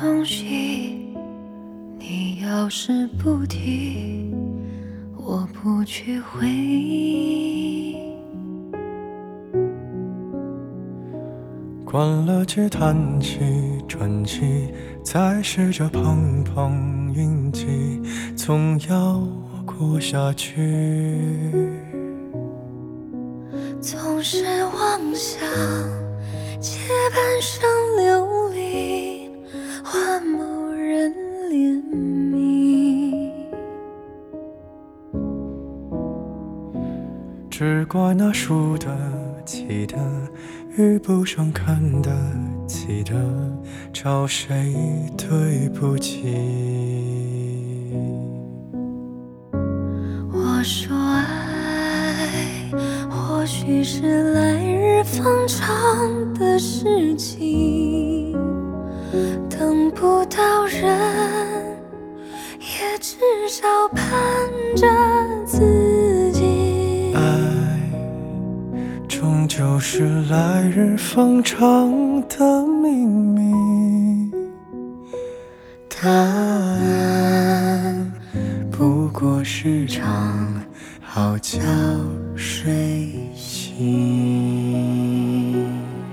东西，你要是不提，我不去回忆。 关了机，叹气，转机，再试着碰碰运气，总要过下去。 总是妄想借半生流离，换某人怜悯。 只怪那输得起的，遇不上看得起的，找谁对不起？ 我说爱，或许是来日方长的事情，等不到人，也至少盼着自己。 爱终究是来日方长的秘密，答案不过是场好觉睡醒。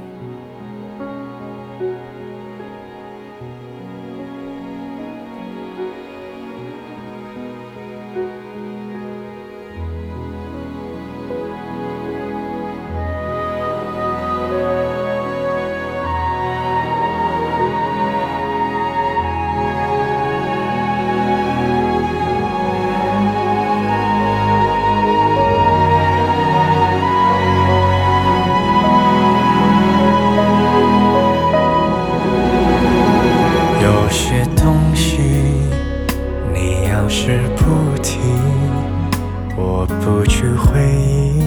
有些东西，你要是不提，我不去回忆。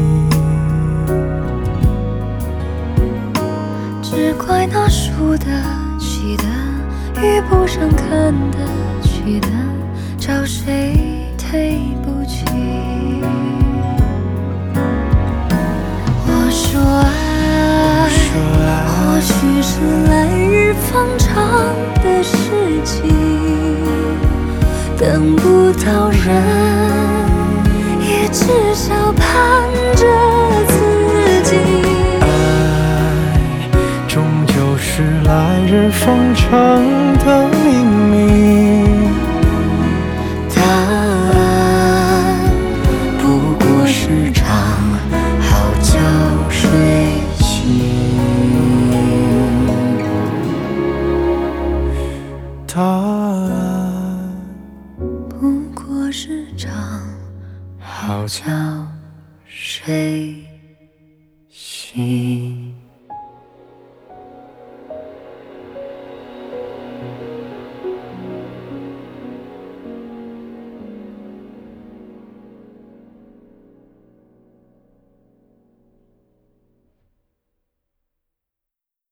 只怪那输得起的，遇不上看得起的，找谁对不起？我说爱，或许是来日方长的事情，等不到人，也至少盼着自己。 爱终究是来日方长的秘密， 答案不过是场好觉睡醒。 答案不过是场好觉觉睡醒。